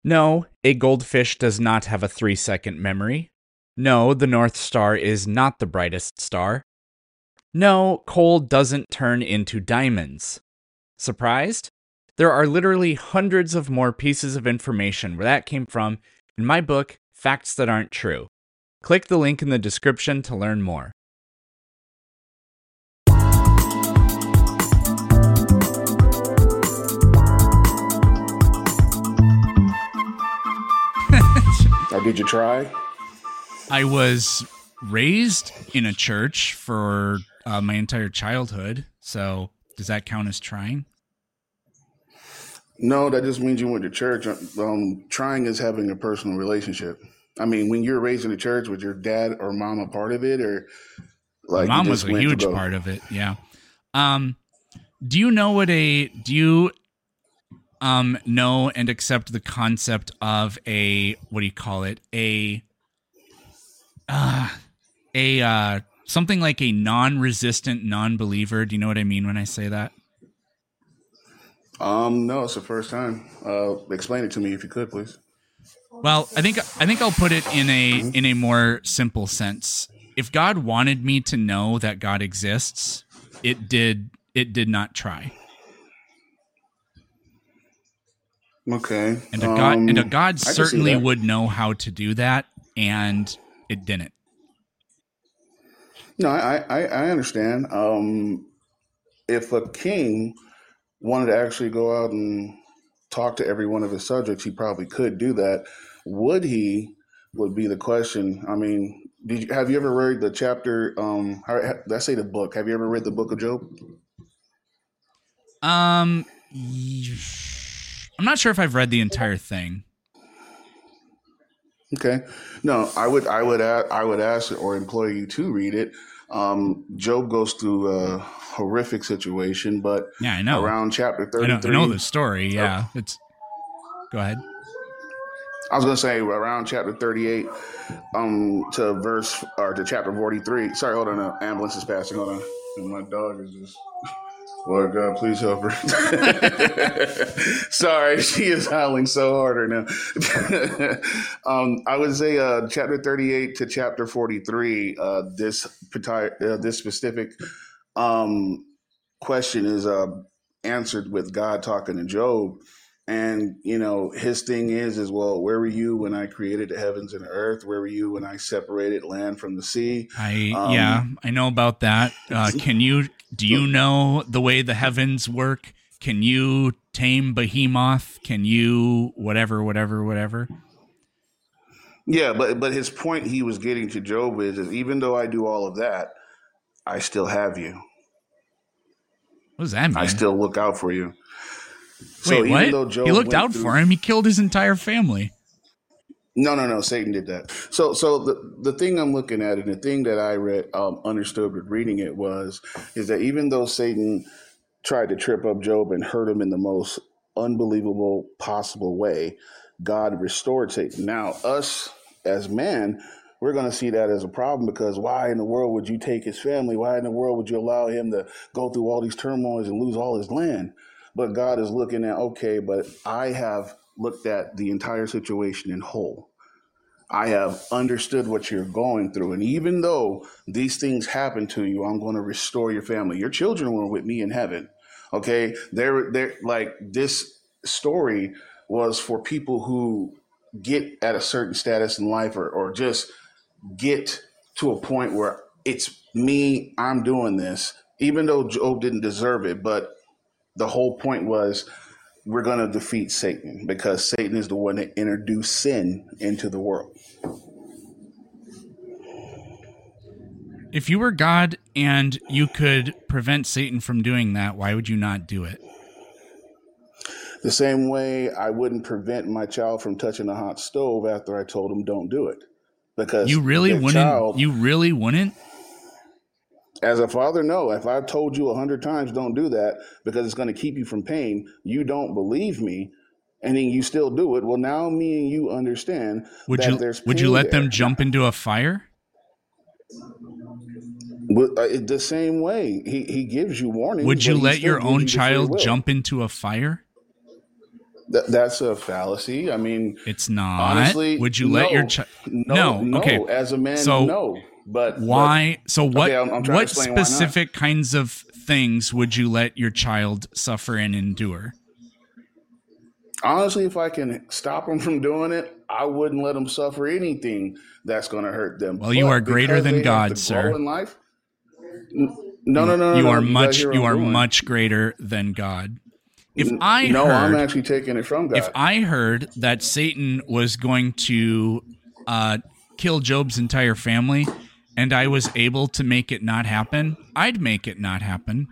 No, a goldfish does not have a 3-second memory. No, the North Star is not the brightest star. No, coal doesn't turn into diamonds. Surprised? There are literally hundreds of more pieces of information where that came from in my book, Facts That Aren't True. Click the link in the description to learn more. Or did you try? I was raised in a church for my entire childhood, so does that count as trying? No, that just means you went to church. Trying is having a personal relationship. I mean, when you're raised in the church, was your dad or mom a part of it, or My like you mom was just a went to huge go? part of it. Yeah. Do you know know and accept the concept of a, what do you call it? Something like a non-resistant non-believer. Do you know what I mean when I say that? No, it's the first time. Explain it to me if you could, please. Well, I think I'll put it in a more simple sense. If God wanted me to know that God exists, it did not try. Okay. And a God I can see certainly that. would know how to do that, and it didn't. No, I understand. If a king wanted to actually go out and talk to every one of his subjects, he probably could do that. Would he? Would be the question. I mean, have you ever read the chapter? Let's say the book. Have you ever read the book of Job? Um, I'm not sure if I've read the entire thing. Okay. No, I would ask or employ you to read it. Job goes through a horrific situation, but Yeah, I know. around chapter I know 33, the story. or Yeah, go ahead. I was going to say around chapter 38 to verse or to chapter 43. Sorry, hold on. An ambulance is passing. Hold on. And my dog is just. Lord God, please help her. Sorry, she is howling so hard right now. I would say chapter 38 to chapter 43, this specific um, question is answered with God talking to Job. And, his thing is, well, where were you when I created the heavens and the earth? Where were you when I separated land from the sea? I know about that. Do you know the way the heavens work? Can you tame Behemoth? Can you whatever? Yeah, but his point he was getting to Job is even though I do all of that, I still have you. What does that I mean? still look out for you. Wait, So even what? though He Job looked went out through for him. He killed his entire family. No, Satan did that. So the thing I'm looking at and the thing that I read understood with reading it is that even though Satan tried to trip up Job and hurt him in the most unbelievable possible way, God restored Satan. Now, us as men, we're going to see that as a problem because why in the world would you take his family? Why in the world would you allow him to go through all these turmoils and lose all his land? But God is looking at, okay, but I have looked at the entire situation in whole. I have understood what you're going through. And even though these things happen to you, I'm going to restore your family. Your children were with me in heaven. Okay. They're like this story was for people who get at a certain status in life or just get to a point where it's me, I'm doing this, even though Job didn't deserve it. But the whole point was we're going to defeat Satan because Satan is the one that introduced sin into the world. If you were God and you could prevent Satan from doing that, why would you not do it? The same way I wouldn't prevent my child from touching a hot stove after I told him don't do it. Because You really the wouldn't? child, You really wouldn't? as a father, no. If I've told you 100 times don't do that because it's going to keep you from pain, you don't believe me, and then you still do it. Well, now me and you understand Would that you there's would you pain let them there. jump into a fire? The same way he gives you warnings, Would you but he let still your gives own you the free child will. jump into a fire? That's a fallacy. I mean, It's not. honestly, Would you let your no, child? no, No. Okay. no. As a man, So no. But why? So okay, I'm trying to what explain why not. specific kinds of things would you let your child suffer and endure? Honestly, if I can stop them from doing it, I wouldn't let them suffer anything that's going to hurt them. Well, you are But greater because than they have God, to grow sir. in life, no, no, no, no, You no. are You got to hear what you I'm are doing. much greater than God. No, I'm actually taking it from If God. I heard that Satan was going to kill Job's entire family, and I was able to make it not happen, I'd make it not happen.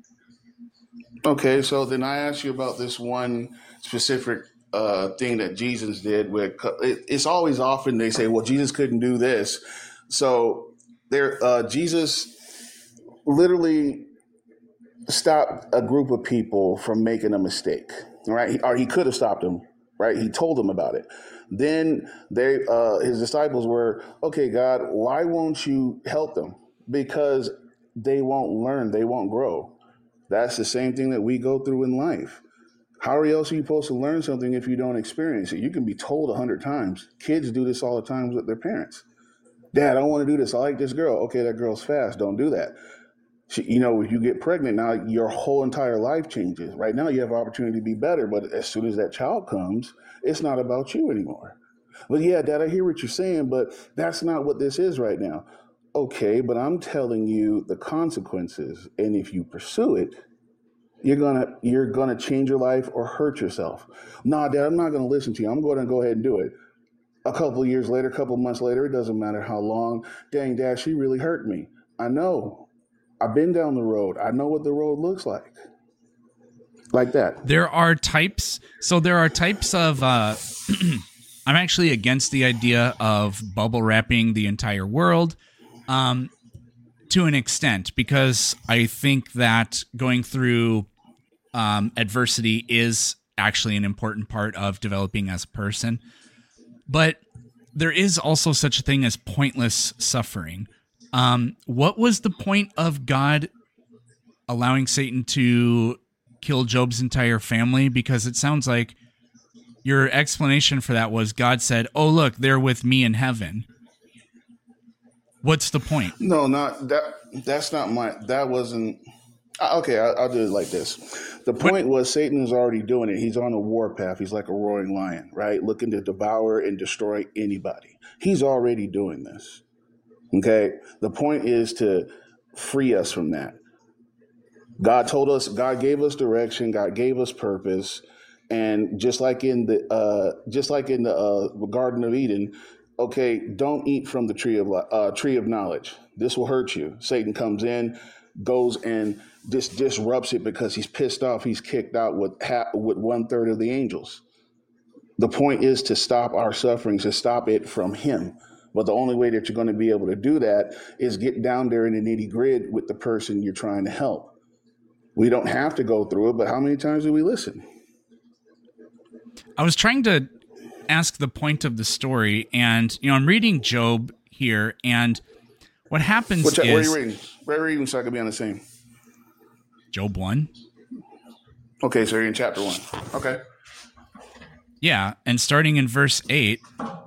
Okay, so then I asked you about this one specific thing that Jesus did. It's always often they say, "Well, Jesus couldn't do this," so Jesus literally stopped a group of people from making a mistake, right? Or he could have stopped them, right? He told them about it. Then his disciples were, okay, God, why won't you help them? Because they won't learn, they won't grow. That's the same thing that we go through in life. How else are you supposed to learn something if you don't experience it? You can be told 100 times. Kids do this all the time with their parents. Dad, I want to do this. I like this girl. Okay, that girl's fast. Don't do that. If you get pregnant, now your whole entire life changes. Right now, you have opportunity to be better, but as soon as that child comes, it's not about you anymore. Well, yeah, Dad, I hear what you're saying, but that's not what this is right now. Okay, but I'm telling you the consequences, and if you pursue it, you're gonna change your life or hurt yourself. Nah, Dad, I'm not gonna listen to you. I'm going to go ahead and do it. A couple of years later, a couple of months later, it doesn't matter how long. Dang, Dad, she really hurt me. I know. I've been down the road. I know what the road looks like. Like that. There are types. So there are types of. I'm actually against the idea of bubble wrapping the entire world, to an extent, because I think that going through adversity is actually an important part of developing as a person. But there is also such a thing as pointless suffering. What was the point of God allowing Satan to kill Job's entire family? Because it sounds like your explanation for that was God said, "Oh, look, they're with me in heaven." What's the point? No, not that. That's not that wasn't. Okay, I'll do it like this. The point was Satan is already doing it. He's on a war path. He's like a roaring lion, right? Looking to devour and destroy anybody. He's already doing this. Okay? The point is to free us from that. God told us, God gave us direction, God gave us purpose. And just like in the Garden of Eden, okay, don't eat from the tree of knowledge. This will hurt you. Satan comes in, goes and disrupts it because he's pissed off. He's kicked out with 1/3 of the angels. The point is to stop our sufferings, to stop it from him. But the only way that you're going to be able to do that is get down there in the nitty-gritty with the person you're trying to help. We don't have to go through it, but how many times do we listen? I was trying to ask the point of the story, and I'm reading Job here, and what happens is... Where are you reading? Where are you reading so I can be on the same? Job 1. Okay, so you're in chapter 1. Okay. Yeah, and starting in verse 8,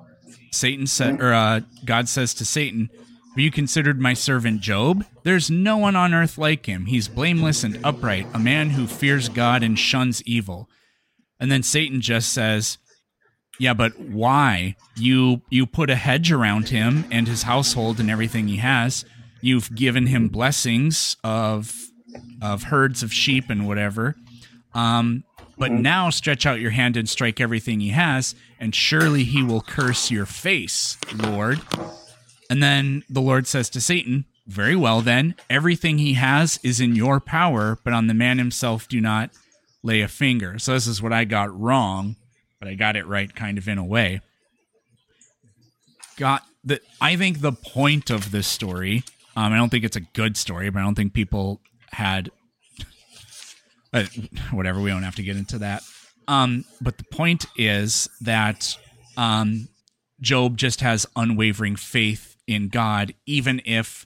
God says to Satan, "Have you considered my servant Job? There's no one on earth like him. He's blameless and upright, a man who fears God and shuns evil." And then Satan just says, "Yeah, but why? You put a hedge around him and his household and everything he has. You've given him blessings of herds of sheep and whatever. But now stretch out your hand and strike everything he has, and surely he will curse your face, Lord." And then the Lord says to Satan, "Very well then, everything he has is in your power, but on the man himself do not lay a finger." So this is what I got wrong, but I got it right kind of in a way. I think the point of this story, I don't think it's a good story, but I don't think people had... whatever, we don't have to get into that. But the point is that Job just has unwavering faith in God, even if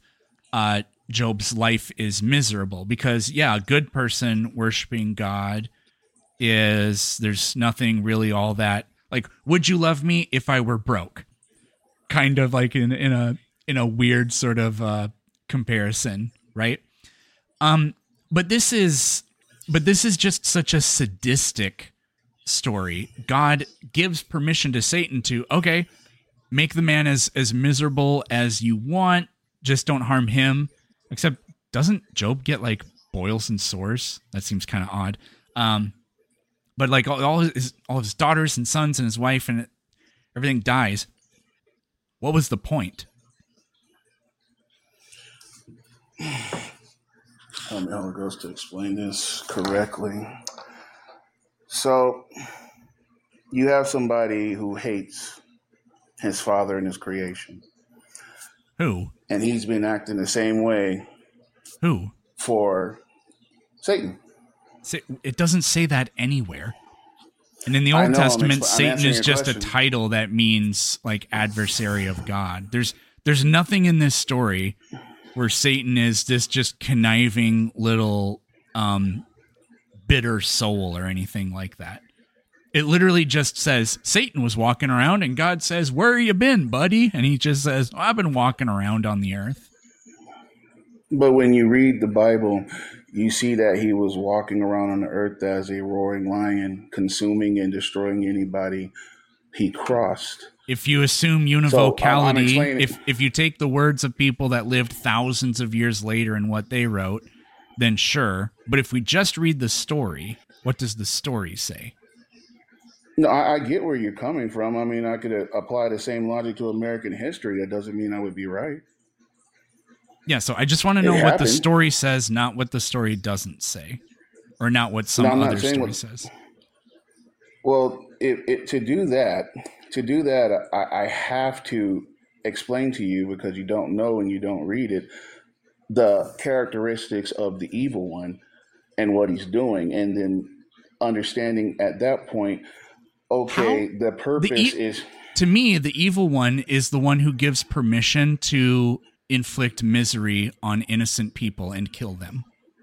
Job's life is miserable. Because, yeah, a good person worshiping God is there's nothing really all that like, would you love me if I were broke? Kind of like in a weird sort of comparison, right? But this is just such a sadistic story. God gives permission to Satan to, okay, make the man as miserable as you want, just don't harm him. Except, doesn't Job get like boils and sores? That seems kind of odd. But like all of his daughters and sons and his wife and everything dies. What was the point? Help me, Holy Ghost, to explain this correctly. So, you have somebody who hates his father and his creation. Who? And he's been acting the same way. Who? For Satan. It doesn't say that anywhere. And in the Old Testament, Satan is just a title that means like adversary of God. There's nothing in this story where Satan is this just conniving little bitter soul or anything like that. It literally just says Satan was walking around and God says, "Where you been, buddy?" And he just says, "I've been walking around on the earth." But when you read the Bible, you see that he was walking around on the earth as a roaring lion, consuming and destroying anybody he crossed. If you assume univocality, if you take the words of people that lived thousands of years later and what they wrote, then sure. But if we just read the story, what does the story say? No, I get where you're coming from. I mean, I could apply the same logic to American history. That doesn't mean I would be right. Yeah, so I just want to know what the story says, not what the story doesn't say, or not what some other story says. Well, to do that, I have to explain to you, because you don't know and you don't read it, the characteristics of the evil one and what he's doing, and then understanding at that point, okay, the purpose is... To me, the evil one is the one who gives permission to inflict misery on innocent people and kill them.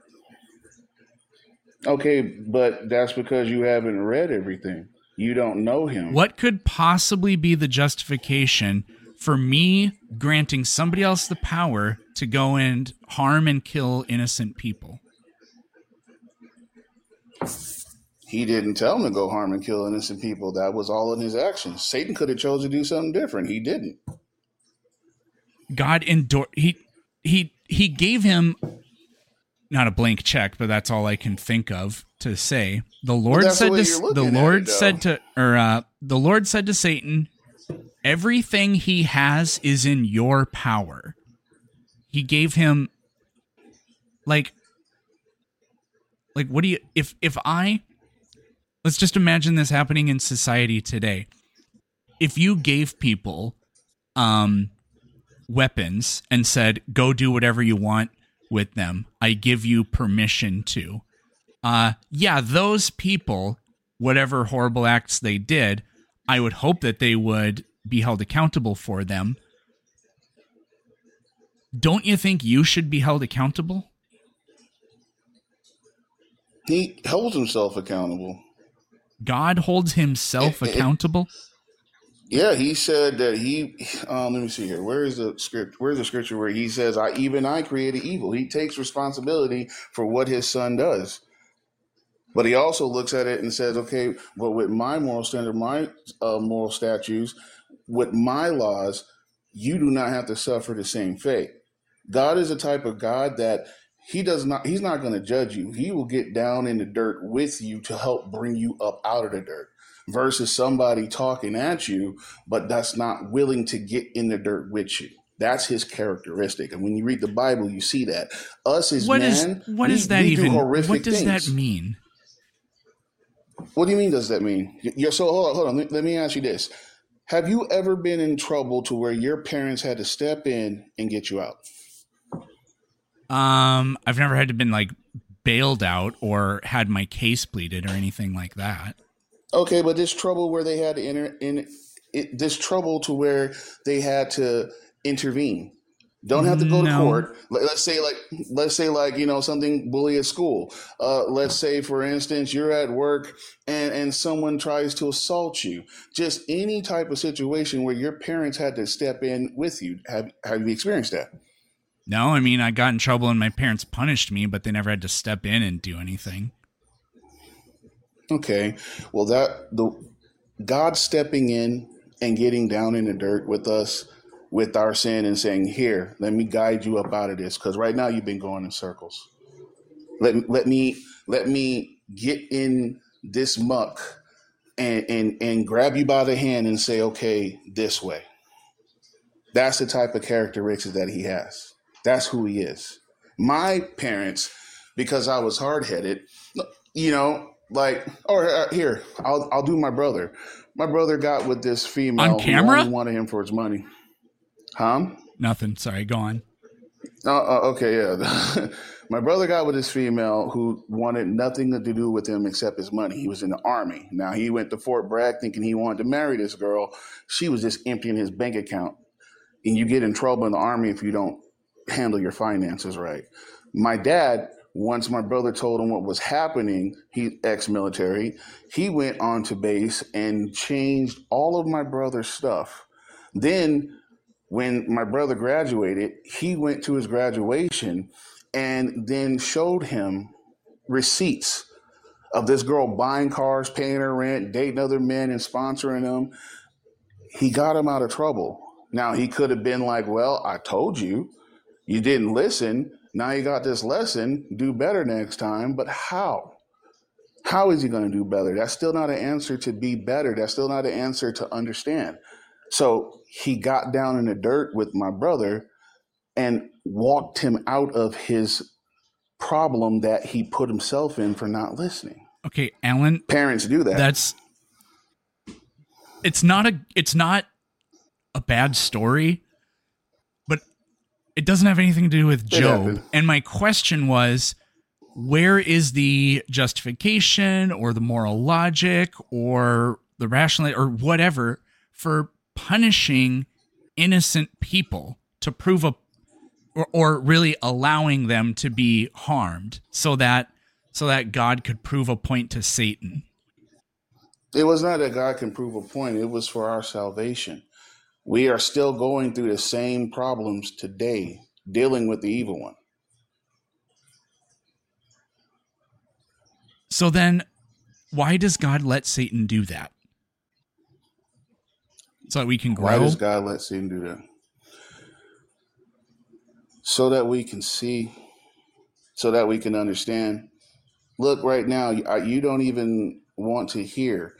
Okay, but that's because you haven't read everything. You don't know him. What could possibly be the justification for me granting somebody else the power to go and harm and kill innocent people? He didn't tell him to go harm and kill innocent people. That was all in his actions. Satan could have chosen to do something different. He didn't. God he gave him not a blank check, but that's all I can think of to say. The Lord the Lord said to Satan, "Everything he has is in your power." He gave him like what do you if let's just imagine this happening in society today. If you gave people weapons and said, "Go do whatever you want with them. I give you permission to." Those people, whatever horrible acts they did, I would hope that they would be held accountable for them. Don't you think you should be held accountable? He holds himself accountable. God holds himself accountable? Yeah, he said that let me see here. Where's the scripture where he says, I created evil? He takes responsibility for what his son does. But he also looks at it and says, okay, but with my moral standard, my moral statutes, with my laws, you do not have to suffer the same fate. God is a type of God that he's not going to judge you. He will get down in the dirt with you to help bring you up out of the dirt. Versus somebody talking at you, but that's not willing to get in the dirt with you. That's his characteristic. And when you read the Bible, you see that. Us as what does that mean? What do you mean, does that mean? So hold on. Let me ask you this. Have you ever been in trouble to where your parents had to step in and get you out? I've never had to been like bailed out or had my case pleaded or anything like that. Okay, but this trouble where they had to this trouble to where they had to intervene. Don't have to go to No. court. Let's say like something bully at school. Let's say for instance you're at work and someone tries to assault you. Just any type of situation where your parents had to step in with you. Have you experienced that? No, I mean, I got in trouble and my parents punished me, but they never had to step in and do anything. Okay. Well, God stepping in and getting down in the dirt with us, with our sin, and saying, "Here, let me guide you up out of this," because right now you've been going in circles. Let me get in this muck and grab you by the hand and say, "Okay, this way." That's the type of characteristics that he has. That's who he is. My parents, because I was hard headed, like, here, I'll do my brother. My brother got with this On female who camera? only wanted him for his money. Huh? Nothing. Sorry, go on. Okay, yeah. My brother got with this female who wanted nothing to do with him except his money. He was in the army. Now he went to Fort Bragg thinking he wanted to marry this girl. She was just emptying his bank account. And you get in trouble in the army if you don't handle your finances right. My dad, once my brother told him what was happening, he ex-military, he went onto base and changed all of my brother's stuff. Then when my brother graduated, he went to his graduation and then showed him receipts of this girl buying cars, paying her rent, dating other men and sponsoring them. He got him out of trouble. Now, he could have been like, well, I told you, you didn't listen. Now you got this lesson, do better next time. But how? How is he going to do better? That's still not an answer to be better. That's still not an answer to understand. So he got down in the dirt with my brother and walked him out of his problem that he put himself in for not listening. Okay, Alan. Parents do that. It's not a bad story, but it doesn't have anything to do with Job. And my question was, where is the justification or the moral logic or the rational or whatever for punishing innocent people to prove or really allowing them to be harmed so that God could prove a point to Satan? It was not that God can prove a point. It was for our salvation. We are still going through the same problems today, dealing with the evil one. So then, why does God let Satan do that? So that we can grow? Why does God let Satan do that? So that we can see, so that we can understand. Look, right now, you don't even want to hear,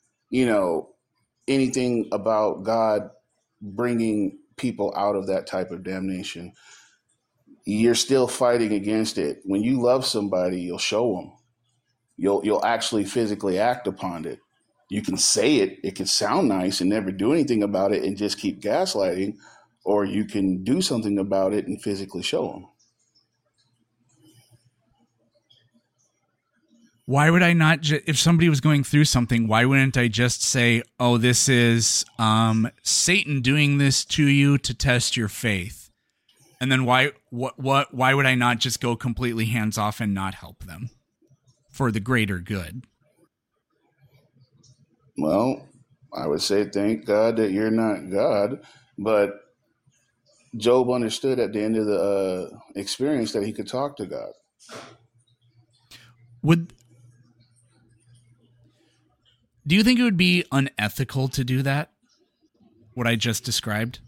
anything about God bringing people out of that type of damnation. You're still fighting against it. When you love somebody, you'll show them. You'll actually physically act upon it. You can say it. It can sound nice and never do anything about it and just keep gaslighting, or you can do something about it and physically show them. Why would I not, if somebody was going through something, why wouldn't I just say, oh, this is Satan doing this to you to test your faith? And then why would I not just go completely hands off and not help them for the greater good? Well, I would say thank God that you're not God, but Job understood at the end of the experience that he could talk to God. Do you think it would be unethical to do that? What I just described?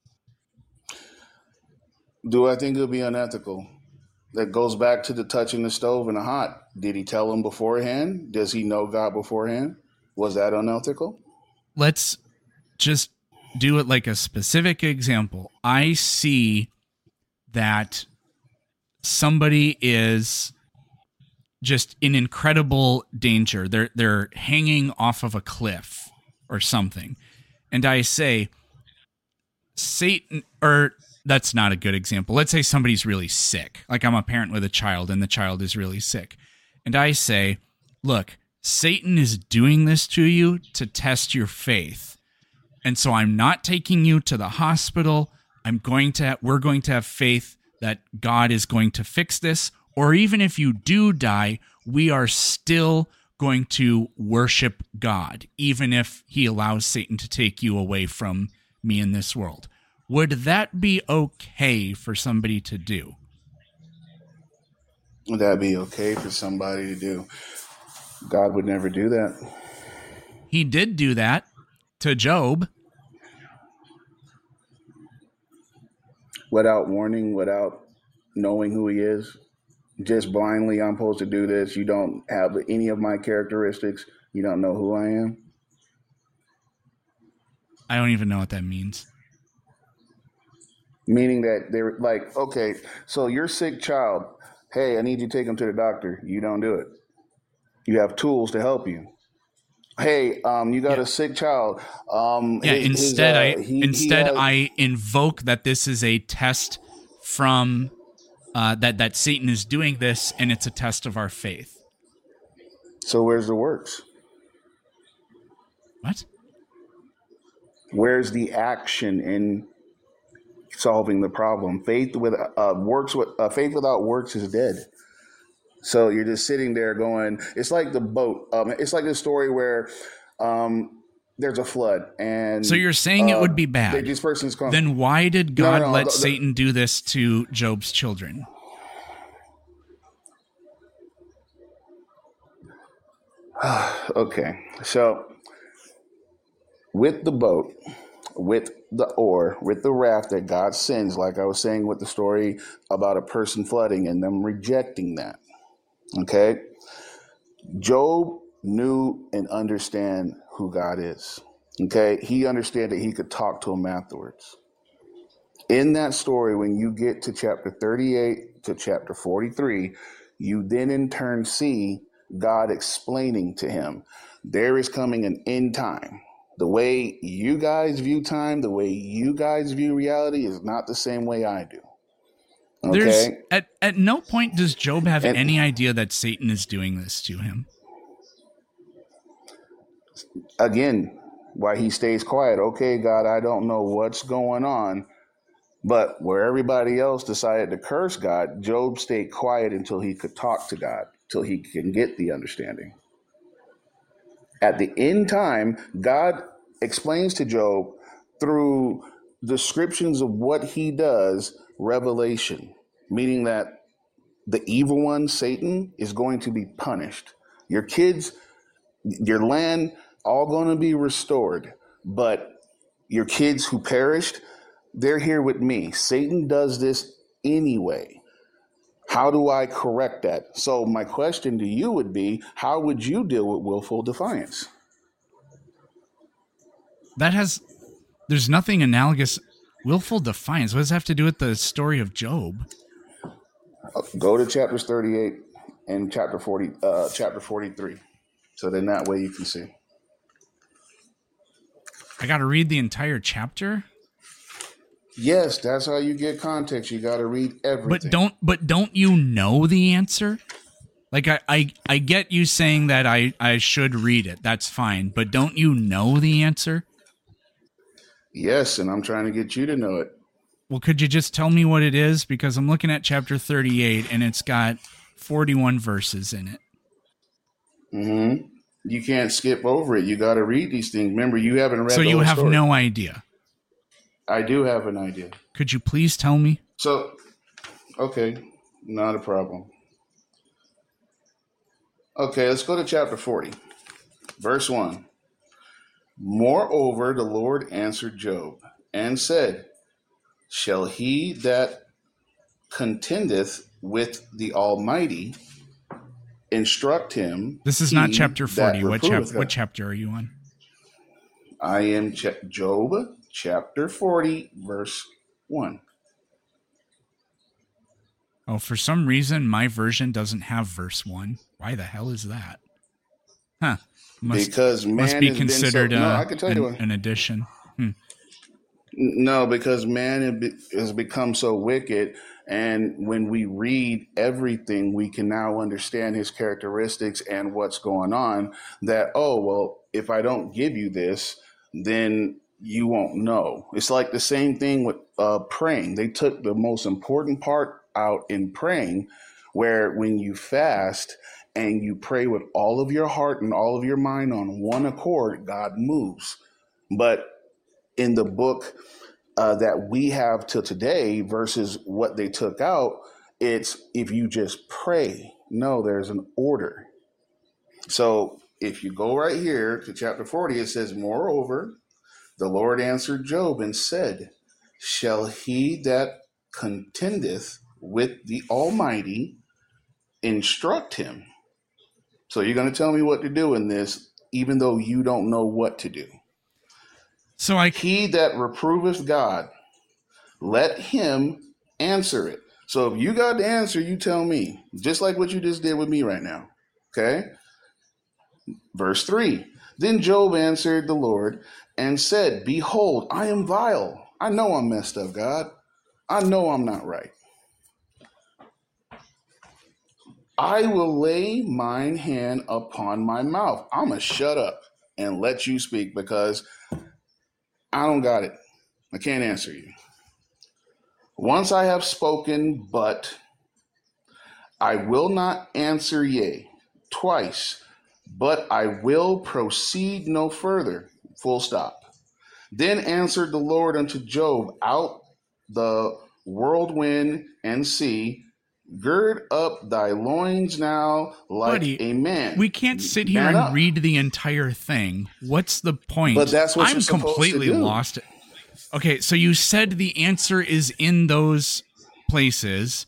Do I think it would be unethical? That goes back to the touching the stove and the hot. Did he tell him beforehand? Does he know God beforehand? Was that unethical? Let's just do it like a specific example. I see that somebody is just in incredible danger. They're hanging off of a cliff or something. And I say, Satan, or that's not a good example. Let's say somebody's really sick. Like I'm a parent with a child and the child is really sick. And I say, look, Satan is doing this to you to test your faith. And so I'm not taking you to the hospital. we're going to have faith that God is going to fix this, or even if you do die, we are still going to worship God, even if he allows Satan to take you away from me in this world. Would that be okay for somebody to do? Would that be okay for somebody to do? God would never do that. He did do that to Job. Without warning, without knowing who he is. Just blindly, I'm supposed to do this. You don't have any of my characteristics. You don't know who I am. I don't even know what that means. Meaning that they're like, okay, so your sick child, hey, I need you to take him to the doctor. You don't do it. You have tools to help you. Hey, you got a sick child. Instead I invoke that this is a test from that Satan is doing this, and it's a test of our faith. So where's the works? What? Where's the action in solving the problem? Faith without works is dead. So you're just sitting there going, it's like the boat. It's like the story where there's a flood, and so you're saying it would be bad. This person's going. Then why did God let Satan do this to Job's children? Okay, so with the boat, with the oar, with the raft that God sends, like I was saying with the story about a person flooding and them rejecting that. Okay, Job knew and understand who God is. Okay, he understood that he could talk to him afterwards. In that story, when you get to chapter 38 to chapter 43, you then in turn see God explaining to him, there is coming an end time. The way you guys view time, the way you guys view reality is not the same way I do. Okay. At no point does Job have any idea that Satan is doing this to him. Again, why he stays quiet. Okay, God, I don't know what's going on. But where everybody else decided to curse God, Job stayed quiet until he could talk to God, till he can get the understanding. At the end time, God explains to Job through descriptions of what he does, revelation, meaning that the evil one, Satan, is going to be punished. Your kids, your land, all going to be restored. But your kids who perished, they're here with me. Satan does this anyway. How do I correct that? So my question to you would be, how would you deal with willful defiance? There's nothing analogous. Willful defiance. What does that have to do with the story of Job? Go to chapters 38 and chapter 43. So then that way you can see. I got to read the entire chapter? Yes, that's how you get context. You got to read everything. But don't you know the answer? Like I get you saying that I should read it. That's fine. But don't you know the answer? Yes, and I'm trying to get you to know it. Well, could you just tell me what it is? Because I'm looking at chapter 38, and it's got 41 verses in it. Mm-hmm. You can't skip over it. You got to read these things. Remember, you haven't read. So you have no idea. I do have an idea. Could you please tell me? So, okay, not a problem. Okay, let's go to chapter 40, verse 1. Moreover, the Lord answered Job and said, shall he that contendeth with the Almighty instruct him? This is not chapter 40. What chapter are you on? I am Job, chapter 40, verse 1. Oh, for some reason, my version doesn't have verse 1. Why the hell is that? Huh. Because man must be considered I can tell you an addition. No, because man has become so wicked, and when we read everything, we can now understand his characteristics and what's going on. That, oh, well, if I don't give you this, then you won't know. It's like the same thing with praying. They took the most important part out in praying, where when you fast and you pray with all of your heart and all of your mind on one accord, God moves. But in the book that we have till today versus what they took out, it's if you just pray. No, there's an order. So if you go right here to chapter 40, it says, moreover, the Lord answered Job and said, shall he that contendeth with the Almighty instruct him? So you're going to tell me what to do in this, even though you don't know what to do. So he that reproveth God, let him answer it. So if you got the answer, you tell me, just like what you just did with me right now. Okay? Verse 3, then Job answered the Lord and said, behold, I am vile. I know I'm messed up, God. I know I'm not right. I will lay mine hand upon my mouth. I'm going to shut up and let you speak because I don't got it. I can't answer you. Once I have spoken, but I will not answer yea. Twice, but I will proceed no further. Full stop. Then answered the Lord unto Job out the whirlwind and sea, gird up thy loins now like a man. We can't sit here and read the entire thing. What's the point? But that's what you're supposed completely to do. Lost. Okay, so you said the answer is in those places.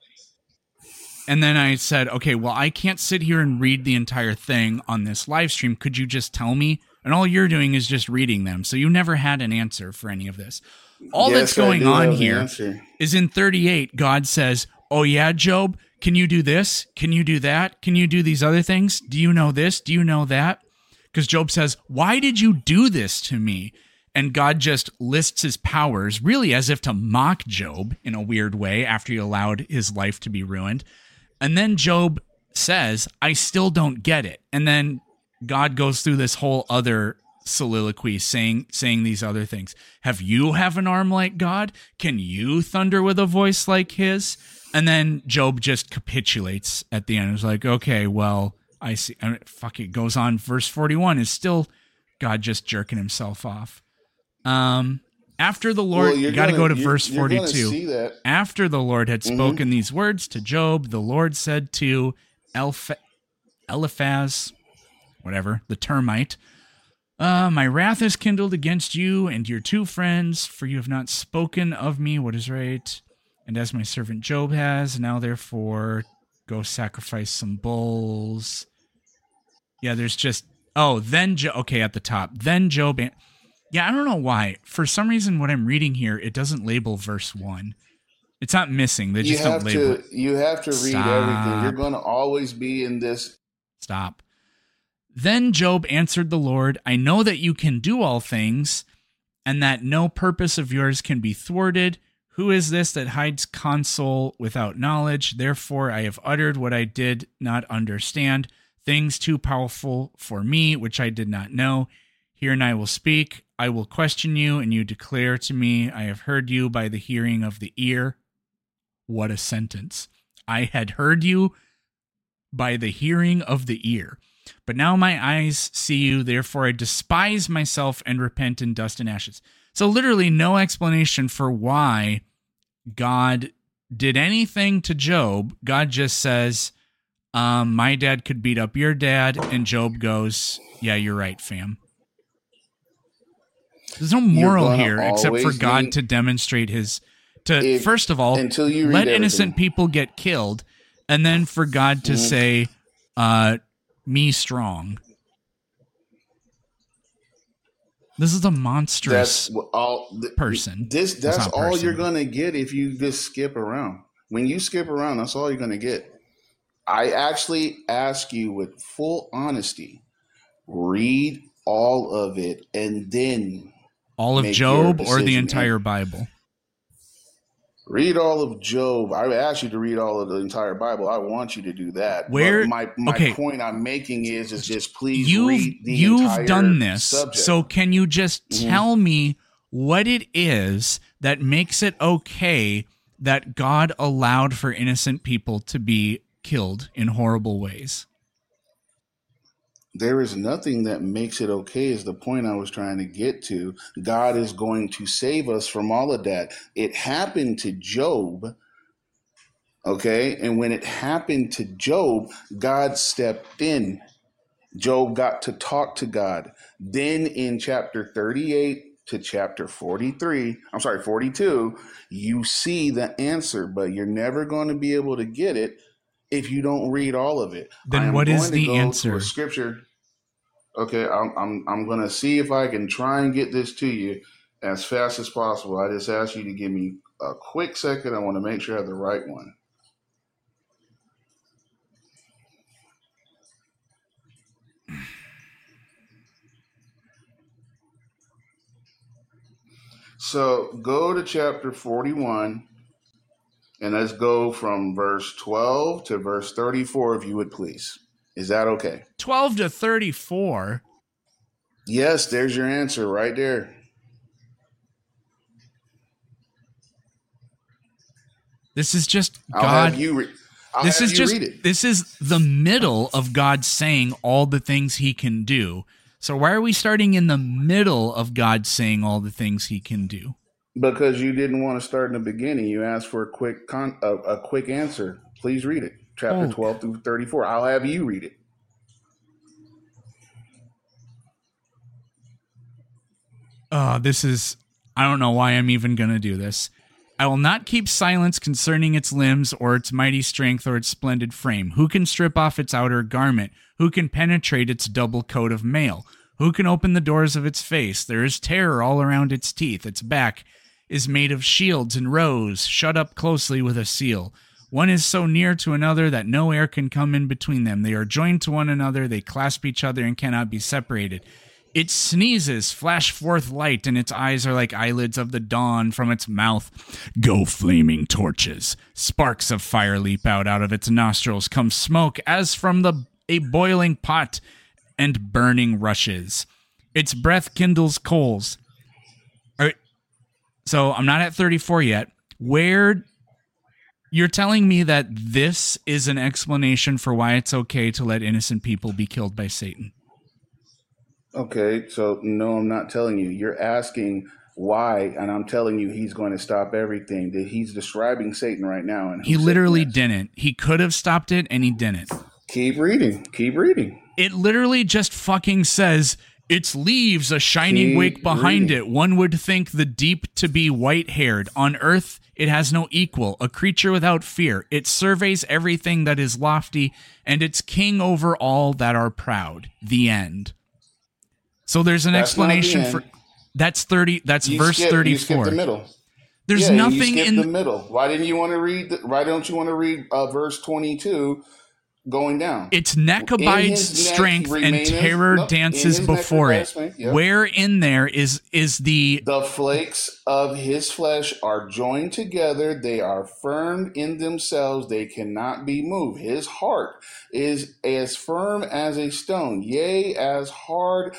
And then I said, okay, well, I can't sit here and read the entire thing on this live stream. Could you just tell me? And all you're doing is just reading them. So you never had an answer for any of this. All that's going on here is in 38, God says, oh yeah, Job, can you do this? Can you do that? Can you do these other things? Do you know this? Do you know that? Because Job says, why did you do this to me? And God just lists his powers, really as if to mock Job in a weird way after he allowed his life to be ruined. And then Job says, I still don't get it. And then God goes through this whole other soliloquy saying these other things. Have an arm like God? Can you thunder with a voice like his? And then Job just capitulates at the end. It's like, okay, well, I see. I mean, fuck, it goes on. Verse 41 is still God just jerking himself off. After the Lord, you got to go to verse 42. After the Lord had spoken these words to Job, the Lord said to Eliphaz, whatever, the termite, my wrath is kindled against you and your two friends, for you have not spoken of me what is right, and as my servant Job has. Now, therefore, go sacrifice some bulls. Yeah, there's just, okay, at the top. Then Job, yeah, I don't know why. For some reason, what I'm reading here, it doesn't label verse 1. It's not missing. They just don't label it. You have to read everything. You're going to always be in this. Stop. Then Job answered the Lord, I know that you can do all things, and that no purpose of yours can be thwarted. Who is this that hides counsel without knowledge? Therefore I have uttered what I did not understand, things too powerful for me, which I did not know. Here and I will speak. I will question you, and you declare to me, I have heard you by the hearing of the ear. What a sentence. I had heard you by the hearing of the ear. But now my eyes see you, therefore I despise myself and repent in dust and ashes. So literally no explanation for why God did anything to Job. God just says, my dad could beat up your dad, and Job goes, yeah, you're right, fam. There's no moral here except for God to demonstrate first of all, let innocent people get killed, and then for God to say, me strong. This is a monstrous person. That's all you're going to get if you just skip around. When you skip around, that's all you're going to get. I actually ask you with full honesty, read all of it and then all of Job or the entire Bible? Read all of Job. I asked you to read all of the entire Bible. I want you to do that. Where But my okay, point I'm making is just please read the you've entire done this. subject. So can you just tell me what it is that makes it okay that God allowed for innocent people to be killed in horrible ways? There is nothing that makes it okay is the point I was trying to get to. God is going to save us from all of that. It happened to Job, okay? And when it happened to Job, God stepped in. Job got to talk to God. Then in chapter 38 to chapter 42, you see the answer, but you're never going to be able to get it if you don't read all of it. Then what is the answer? Scripture. Okay, I'm going to see if I can try and get this to you as fast as possible. I just ask you to give me a quick second. I want to make sure I have the right one. So go to chapter 41. And let's go from verse 12 to verse 34, if you would please. Is that okay? 12 to 34? Yes, there's your answer right there. This is just I'll God. have you read it. This is the middle of God saying all the things he can do. So why are we starting in the middle of God saying all the things he can do? Because you didn't want to start in the beginning. You asked for a quick answer. Please read it. Chapter 12 through 34. I'll have you read it. I don't know why I'm even going to do this. I will not keep silence concerning its limbs or its mighty strength or its splendid frame. Who can strip off its outer garment? Who can penetrate its double coat of mail? Who can open the doors of its face? There is terror all around its teeth. Its back is made of shields and rows, shut up closely with a seal. One is so near to another that no air can come in between them. They are joined to one another, they clasp each other and cannot be separated. It sneezes, flash forth light, and its eyes are like eyelids of the dawn. From its mouth go flaming torches. Sparks of fire leap out of its nostrils. Come smoke as from a boiling pot and burning rushes. Its breath kindles coals. So I'm not at 34 yet. Where you're telling me that this is an explanation for why it's okay to let innocent people be killed by Satan. Okay, so no, I'm not telling you. You're asking why, and I'm telling you he's going to stop everything. That he's describing Satan right now. And he literally didn't. He could have stopped it, and he didn't. Keep reading. It literally just fucking says, its leaves a shining wake behind it. One would think the deep to be white-haired. On earth, it has no equal, a creature without fear. It surveys everything that is lofty, and it's king over all that are proud. The end. So there's an explanation for that's 30. That's verse 34. You skipped the middle. There's nothing in the middle. Why didn't you want to read? Why don't you want to read verse 22 going down? Its neck abides strength and terror dances before it. Yep. Where in there is the flakes of his flesh are joined together. They are firm in themselves. They cannot be moved. His heart is as firm as a stone, yea, as hard.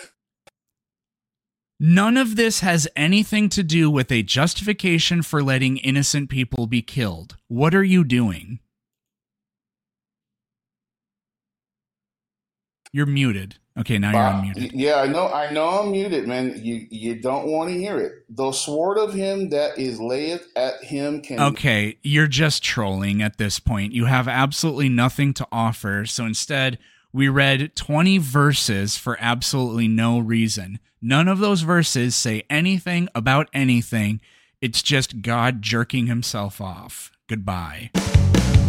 None of this has anything to do with a justification for letting innocent people be killed. What are you doing? You're muted. Okay, now you're unmuted. Yeah, I know I'm muted, man. You don't want to hear it. The sword of him that is layeth at him can... Okay, you're just trolling at this point. You have absolutely nothing to offer, so instead... we read 20 verses for absolutely no reason. None of those verses say anything about anything. It's just God jerking himself off. Goodbye.